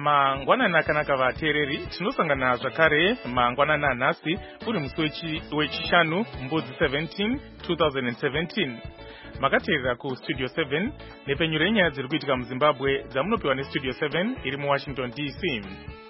Mangwanani akanaka vateereri, tinosangana zvakare mangwanani anhasi uri musi wechishanu mbudzi 17 2017. Makateerera kustudio 7 nepenyuro yenyaya dziri kuitika muZimbabwe dzamunopiwa nestudio 7 iri muWashington DC.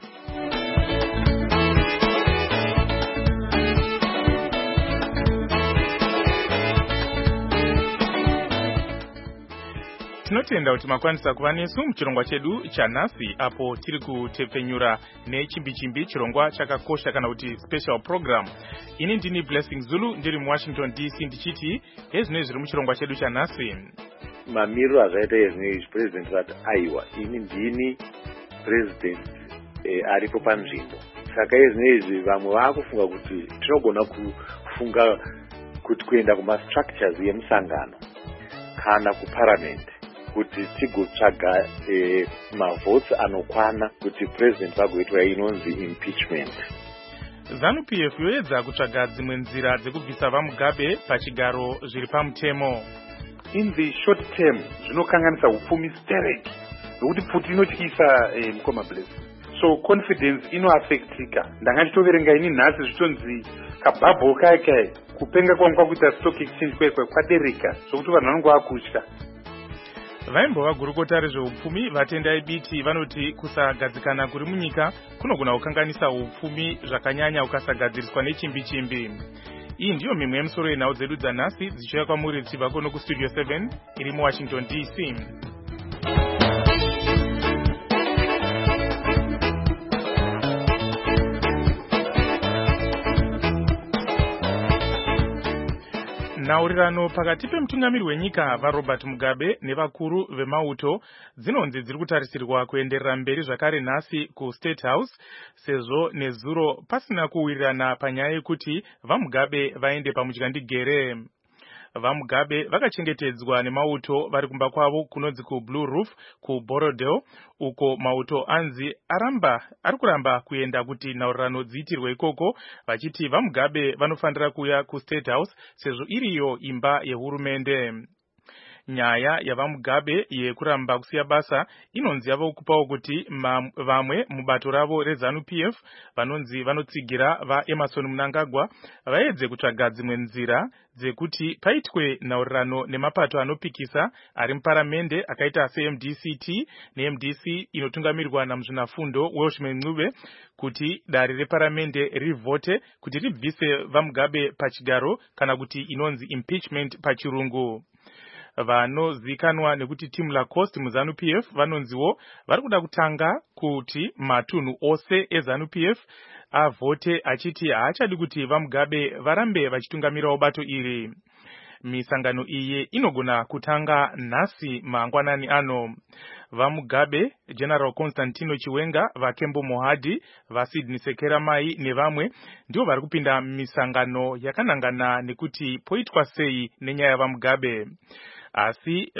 Tinotenda kuti makwanisa kuva nesu muchirongwa chedu chanhasi apo tiri kutepenyura nechimbi-chimbi, chirongwa chakakosha kana kuti special program. Ini ndini Blessing Zulu ndiri muWashington DC ndichiti hezvinoi zviri muchirongwa chedu chanhasi. Mamiriro azvaita hezvinoi president vati aiwa ini ndini president aripo panzvimbo. Saka hezvinoi vamwe vakufunga kuti tinogona kufunga kuti kuenda kumastructures yemusangano kana kuparliament kuti tigotsvaga mavhotsi anokwana kuti president vagoitwa inonzi impeachment. ZANU-PF yoedza kutsvaga dzimwe nzira dzekubvisa vaMugabe pachigaro zviri pamutemo. In the short term zvinokanganisa upfumi stereki nokuti pfuti inotyisa mukoma Blessing, so confidence inoaffectika. Ndanga ndichitoverenga ini nhasi zvitonzi kabhabho kake kupenga kwangu kwakuita stock exchange kwekwe kwadereka zvokuti vanhu vanenge vakutya. Vaimbova gurukota rezveupfumi vatendai biti vanoti kusagadzikana kuri munyika kunogona kukanganisa upfumi zvakanyanya ukasagadziriswa nechimbi-chimbi. Iyi ndiyo mimwe yemisoro yenhau dzedu dzanhasi dzichiuya kwamuri dzichibva kuno kustudio 7 iri muWashington DC. Nhaurirano pakati pemutungamiri wenyika vaRobert Mugabe nevakuru vemauto dzinonzi dziri kutarisirwa kuenderera mberi zvakare nhasi kuState House sezvo nezuro pasina kuwirirana panyaya yekuti vaMugabe vaende pamudyandegere. VaMugabe vakachengetedzwa nemauto vari kumba kwavo kunonzi kuBlue Roof kuBorodale, uko mauto anzi ari kuramba kuenda kuti nhaurirano dziitirwe ikoko, vachiti vaMugabe vanofanira kuuya kuState House sezvo iriyo imba yehurumende. Nyaya yavaMugabe yekuramba kusiya basa inonzi yava kupawo kuti vamwe mubato ravo reZANU-PF vanonzi vanotsigira vaEmerson Mnangagwa vaedze kutsvaga dzimwe nzira dzekuti paitwe nhaurirano nemapato anopikisa ari muparamende akaita seMDC-T neMDC inotungamirwa naMuzvinafundo Welshman Ncube kuti dare reparamende rivhote kuti ribvise vaMugabe pachigaro kana kuti inonzi impeachment pachirungu. Vanozikanwa nekuti Tim Lacoste muZANU-PF vanonziwo vari kuda kutanga kuti matunhu ose eZANU-PF avhote achiti haachadi kuti vaMugabe varambe vachitungamirawo bato iri. Misangano iyi inogona kutanga nhasi mangwanani ano. VaMugabe, General Constantino Chiwenga, vaKembo Mohadi, vaSydney Sekeramai nevamwe ndio vari kupinda misangano yakanangana nekuti poitwa sei nenyaya yavaMugabe. Asi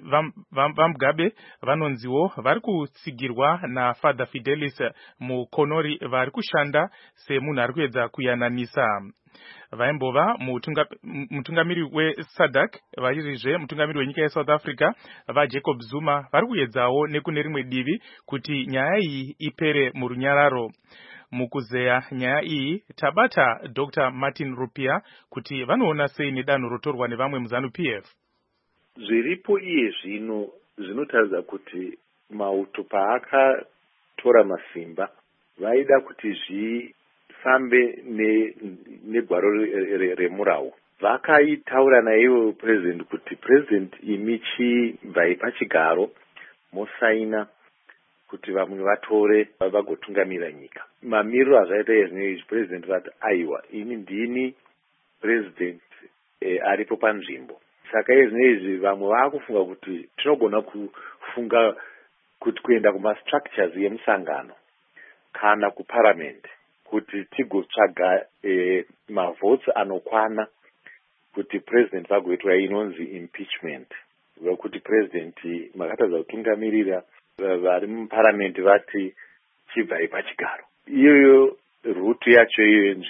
vaMugabe vanonziwo vari kutsigirwa naFather Fidelis muKonori vari kushanda semunhu ari kuedza kuyananisa. Vaimbova mutungamiri weSADC vachirizve mutungamiri wenyika yeSouth Africa vaJacob Zuma vari kuedzawo nekune rimwe divi kuti nyaya iyi ipere murunyararo. Mukuzeya nyaya iyi tabata Dr. Martin Rupia kuti vanoona sei nedanho rotorwa nevamwe muZANU-PF. Zviripo iye zvino zvinotaridza kuti mauto paakatora masimba vaida kuti zvifambe negwaro remurau. Vakaitaura naivo president kuti president imi chibvai pachigaro mosaina kuti vamwe vatore vagotungamira nyika. Mamiriro azvaita hezvinoi president vati aiwa ini ndini president aripo panzvimbo. Saka hezvinoi vamwe vakufunga kuti tinogona kufunga kuti kuenda kumastructures yemusangano kana kuparliament kuti tigotsvaga mavhotsi anokwana kuti president vagoitwa inonzi impeachment, kuti president makatadza kutungamirira vari muparliament vati chibvai pachigaro. Iyoyo rutu yacho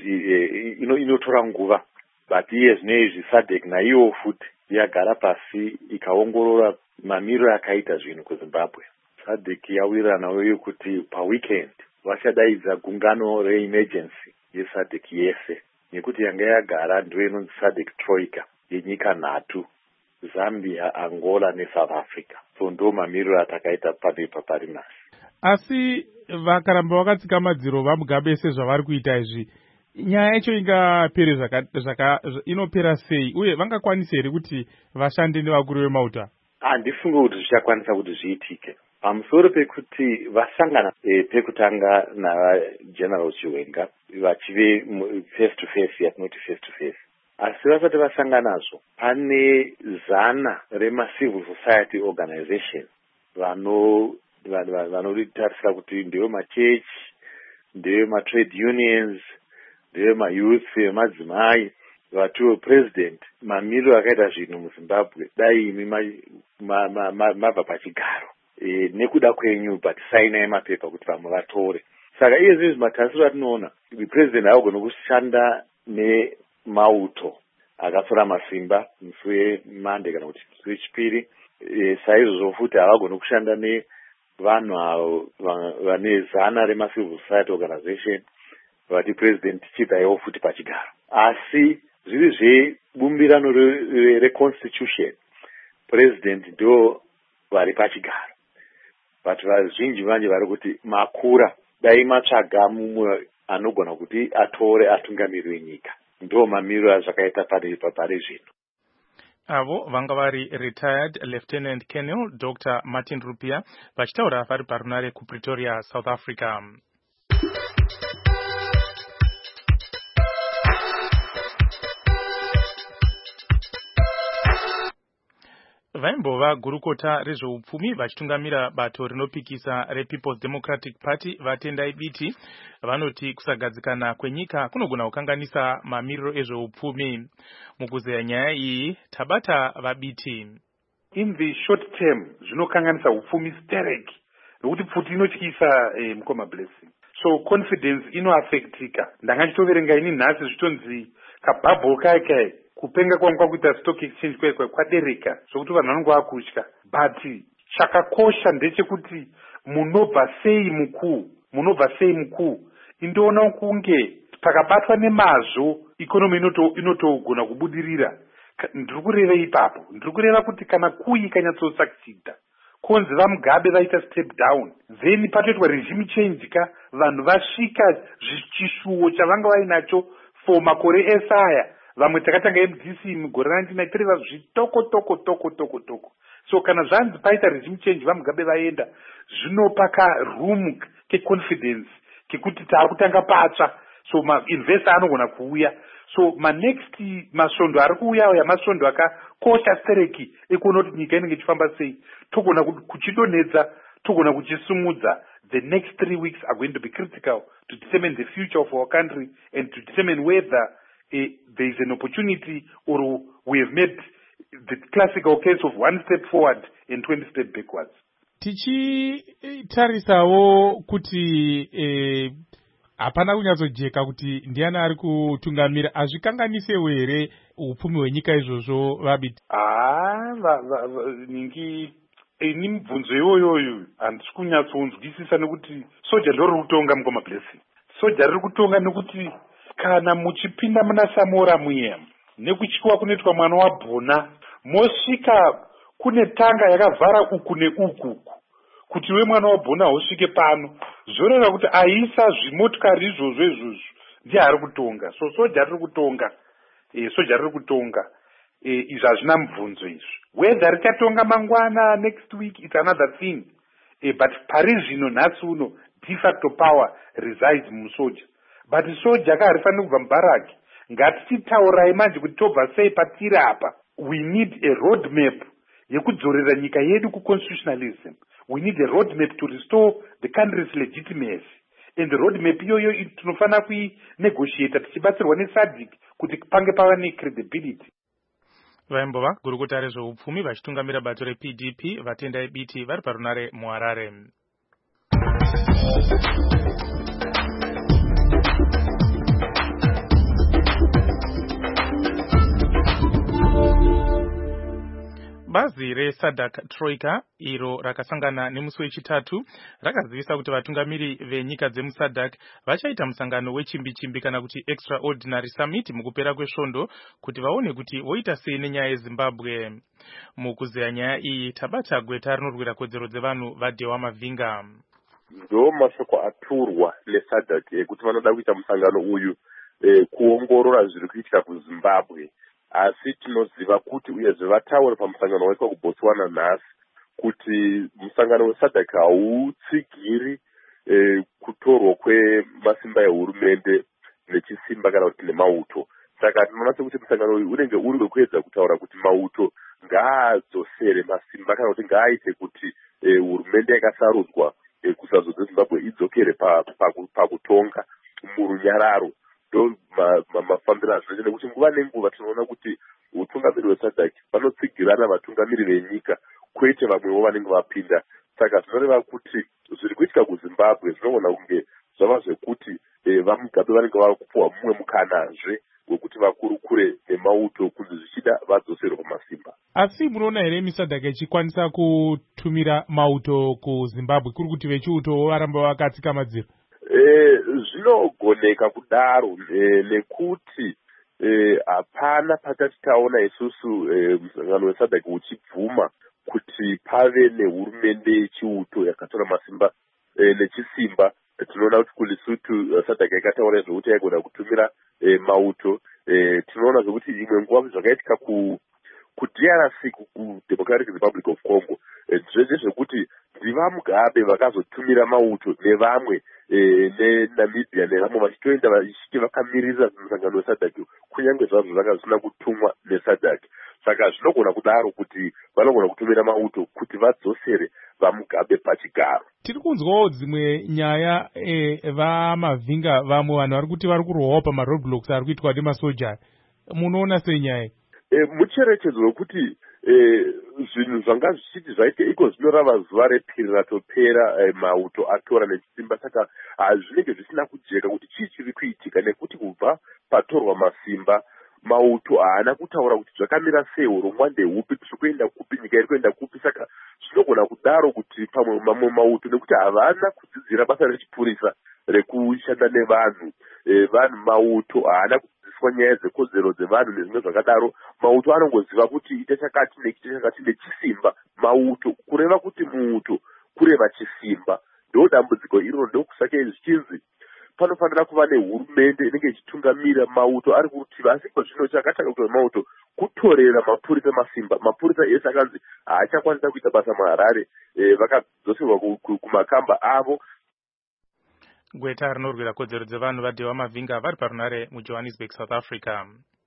iyo inotora nguva, but iye zvinezvi SADC naiyo futi yagara pasi ikaongorora mamiriro akaita zvinhu kuZimbabwe. SADC yawiriranawo yokuti paweekend vachadaidza gungano reemergency yeSADC yese, nekuti yanga yagara ndiyo inonzi SADC Troika yenyika 3, Zambia, Angola neSouth Africa. So ndo mamiriro atakaita panepa pari nhasi. Asi vakaramba vakatsika madziro vaMugabe sezvavari kuita izvi, nyaya yacho ingapere inopera sei, uye vangakwanisa here kuti vashande nevakuru vemauta? Handifunge kuti zvichakwanisa kuti zviitike, pamusoro pekuti vasangana pekutanga navaGeneral Chiwenga vachive face to face, yatinoti face to face. Asi vasati vasanganazvo, pane 100 remacivil society organization vanotarisira kuti ndeyo machechi, ndeyo matrade unions, ndeyo mayouth emadzimai, vatiwo president. Mamiriro akaita zvinhu muZimbabwe dai imi mabva pachigaro nekuda kwenyu patisainai mapepa kuti vamwe vatore. Saka iye zvinhu matarisiro atinoona, president haagona kushanda nemauto akatora masimba musi weMonday kana kuti musi wechipiri. Saizvozvo futi havagoni kushanda nevanhu avo vane 100 remacivil society organization vati president chibvaiwo futi pachigaro. Asi zviri zvebumbirano reconstitution, president ndo vari pachigaro. But vazhinji vanje vari kuti makura dai matsvaga mumwe anogona kuti atore atungamiriri wenyika. Ndo mamiriro azvakaita pari zvino. Avo vanga vari retired Lieutenant Colonel Dr. Martin Rupia vachitaura vari parunare kuPretoria, South Africa. Vaimbova gurukota rezveupfumi vachitungamira bato rinopikisa rePeople's Democratic Party vatendai biti vanoti kusagadzikana kwenyika kunogona kukanganisa mamiriro ezveupfumi. Mukuzeya nyaya iyi tabata vabiti. In the short term zvinokanganisa upfumi stereki nokuti pfuti inotyisa mukoma blessing, so confidence inoaffectika. Ndanga ndichitoverenga ini nhasi zvitonzi kabhabhol kai kupenga kwangu kwakuita stock exchange kwadereka zvokuti vanhu vanonge vakutya. But chakakosha ndechekuti munobva sei mukuu. Indoona kunge pakabatwa nemazvo ikonomi inotogona kubudirira. Ndiri kureva ipapo, ndiri kureva kuti kana kui ikanyatsosucceeda, konzi vaMugabe vaita step down, then patoitwa regime change vanhu vasvika chishuwo chavanga vainacho for makore esaya. Vamwe takatanga MDC mugore 1993 zvitoko. So kana zvanzi paita regime change vaMugabe vaenda, zvinopa room keconfidence kekuti taakutanga patsva, so mainvestor anogona kuuya. So next masvondo ari kuuya masvondo akakosha stereki ekuona kuti nyika inenge ichifamba sei, togona kuchidonedza, togona kuchisumudza. The next 3 weeks are going to be critical to determine the future of our country and to determine whether there is an opportunity or we have made the classical case of 1 step forward and 20 steps backwards. Tichitarisawo kuti hapana kunyatsojeka kuti ndiani ari kutungamira, azvikanganisewo here upfumi hwenyika izvozvo vabiti? Ningi ini mibvunzo iyoyo handisi kunyatsonzwisisa nekuti soja ndori kutonga mukoma blessing. Soja riri kutonga nekuti kana muchipinda muna Samora muya nekutyiwa kunoitwa mwana waBhona, mosvika kune tanga yakavhara uku neuku kuti we mwana waBhona usvike pano, zvoreva kuti aisa zvimotikari izvozvo ndiye ari kutonga. So soja riri kutonga, izvi hazvina mubvunzo izvi. Whether richatonga mangwana next week it's another thing, but pari zvino nhasi uno de facto power resides musoja. But soja harifaniri kubva mubaraki. Ngatitaurai manje kuti tobva sei patiri apa. We need a road map yekudzorera nyika yedu kuconstitutionalism. We need a road map to restore the country's legitimacy. And the road map iyoyo tinofana kuinegotiata tichibatsirwa neSADC kuti pange pava necredibility. Vaimbova gurukota rezveupfumi vachitungamira bato rePDP vatendai biti vari parunare muHarare. Bazi reSADC Troika iro rakasangana nemusi wechitatu rakazivisa kuti vatungamiri venyika dzemuSADC vachaita musangano wechimbi-chimbi kana kuti extraordinary summit mukupera kwesvondo kuti vaone kuti voita sei nenyaya yeZimbabwe. Mukuzeya nyaya iyi tabata gweta rinorwira kodzero dzevanhu vaDhewa Mavhinga. Ndo mashoko aturwa neSADC kuti vanoda kuita musangano uyu kuongorora zviri kuitika kuZimbabwe. Asi tinoziva kuti uyezve vataura pamusangano waitwa kuBotswana nhasi kuti musangano weSADC hautsigiri kutorwa kwemasimba ehurumende nechisimba kana kuti nemauto. Saka tinoona sekuti musangano uyu unenge uri wekuedza kutaura kuti mauto ngaadzosere masimba kana kuti ngaaite kuti hurumende yakasarudzwa kusazodze Zimbabwe idzokere pakutonga murunyararo. Ndo mafambiro azvinoita nekuti nguva nenguva tinoona kuti utungamiri hweSADC vanotsigirana vatungamiri venyika kwete vamwewo vanenge vapinda. Saka zvinoreva kuti zviri kuitika kuZimbabwe zvinogona kunge zvava zvekuti vaMugabe vanenge vava kupuwa mumwe mukanazve wekuti vakurukure nemauto kunzi zvichida vadzoserwe pamasimba. Asi munoona here miSADC ichikwanisa kutumira mauto kuZimbabwe kuri kuti vechiuto varamba vakatsika madziro? Zvinogoneka kudaro nekuti hapana patati taona isusu musangano weSADC uchibvuma kuti pave nehurumende yechiuto yakatora masimba nechisimba. Tinoona kuti kuLesotho SADC yakataura zvokuti yaigona kutumira mauto. Tinoona zvokuti imwe nguva zvakaitika kuDRC kuDemocratic Republic of Congo zvese zvekuti ndivaMugabe vakazotumira mauto nevamwe neNamibia nevamwe vachitoenda vachiti vakamirira musangano weSADC kunyange zvazvo zvanga zvisina kutumwa neSADC. Saka zvinogona kudaro kuti vanogona kutumira mauto kuti vadzosere vaMugabe pachigaro. Tiri kunzwawo dzimwe nyaya vaMavhinga vamwe vanhu vari kuti vari kurwawo pamaroadblocks ari kuitwa nemasoja. Munoona sei nyaya? Mucherechedzo wekuti zvinhu zvanga zvichiti zvaite iko zvinorava zuva repiri ratopera mauto atora nechisimba. Saka zvinenge zvisina kujeka kuti chii chiri kuitika nekuti kubva patorwa masimba mauto haana kutaura kuti zvakamira sei, urongwa ndehupi, tiri kuenda kupi, nyika iri kuenda kupi. Saka zvinogona kudaro kuti pamwe mamwe mauto nekuti havana kudzidzira basa rechipurisa rekushanda nevanhu vanhu mauto haana kudzidziswa nyaya dzekodzero dzevanhu nezvimwe zvakadaro. Mauto anongoziva kuti ita chakati nechiita chakati nechisimba. Mauto kureva kuti muuto kureva chisimba. Ndo dambudziko iroro ndokusake zvichinzi panofanira kuva nehurumende inenge ichitungamira mauto ari kurutivi. Asi zvino chakatanga kutora mauto kutorera mapurisa masimba. Mapurisa ese akanzi haachakwanisa kuita basa muHarare, vakadzoserwa kumakamba avo. Gweta rinorwira kodzero dzevanhu vaDhewa Mavhinga vari parunare muJohannesburg, South Africa.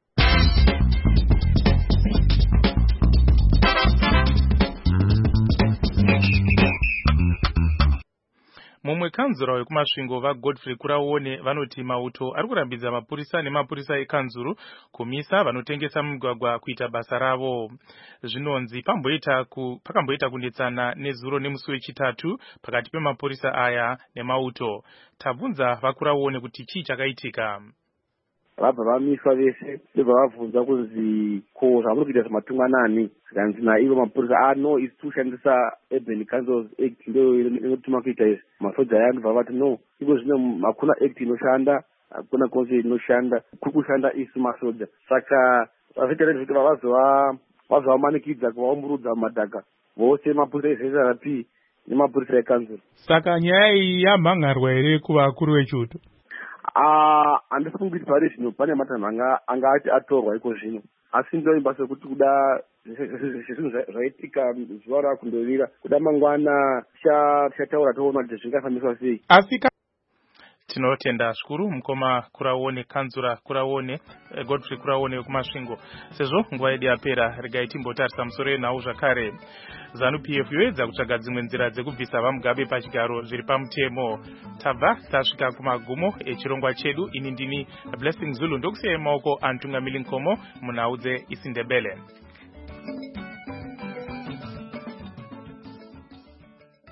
Mumwe kanzura wekumasvingo vaGodfrey Kuraone vanoti mauto ari kurambidza mapurisa nemapurisa ekanzuru kumisa vanotengesa mugwagwa kuita basa ravo. Zvinonzi pakamboita kunetsana nezuro nemusi wechitatu pakati pemapurisa aya nemauto. Tabvunza vaKuraone kuti chii chakaitika. Vabva vamiswa vese ndobva vabvunza kunzi ko zvamuri kuita sematunganani. Zvikanzi naivo mapurisa no isi kushandisa Urban Councils Act ndo inotuma kuita izvi. Masoja aya ndobva vati no iko zvino hakuna act inoshanda, hakuna constitution inoshanda, kuri kushanda isu masoja. Saka vazviita kuti vazovamanikidza kuvaumburudza mumadhaka vose mapurisa eZRP nemapurisa ekanzuru. Saka nyaya iyi yamhangarwa here kuvakuru vechiuto? Handisifungi kuti pari zvino pane matanho anga ati atorwa iko zvino. Asi ndoimba sekuti kuda zvinhu zvaitika zuva rakundovira kuda mangwana tichataura toona kuti zvingafambiswa sei. Tinotenda zvikuru mukoma Kuraone, kanzura Kuraone, Godfrey Kuraone wekumasvingo. Sezvo nguva yedu yapera, regai timbotarisa musoro yenhau zvakare. ZANU-PF yoedza kutsvaga dzimwe nzira dzekubvisa vaMugabe pachigaro zviri pamutemo. Tabva tasvika kumagumo echirongwa chedu. Ini ndini Blessing Zulu, ndokusiyai maoko Antungamili Nkomo munhau dzeIsiNdebele.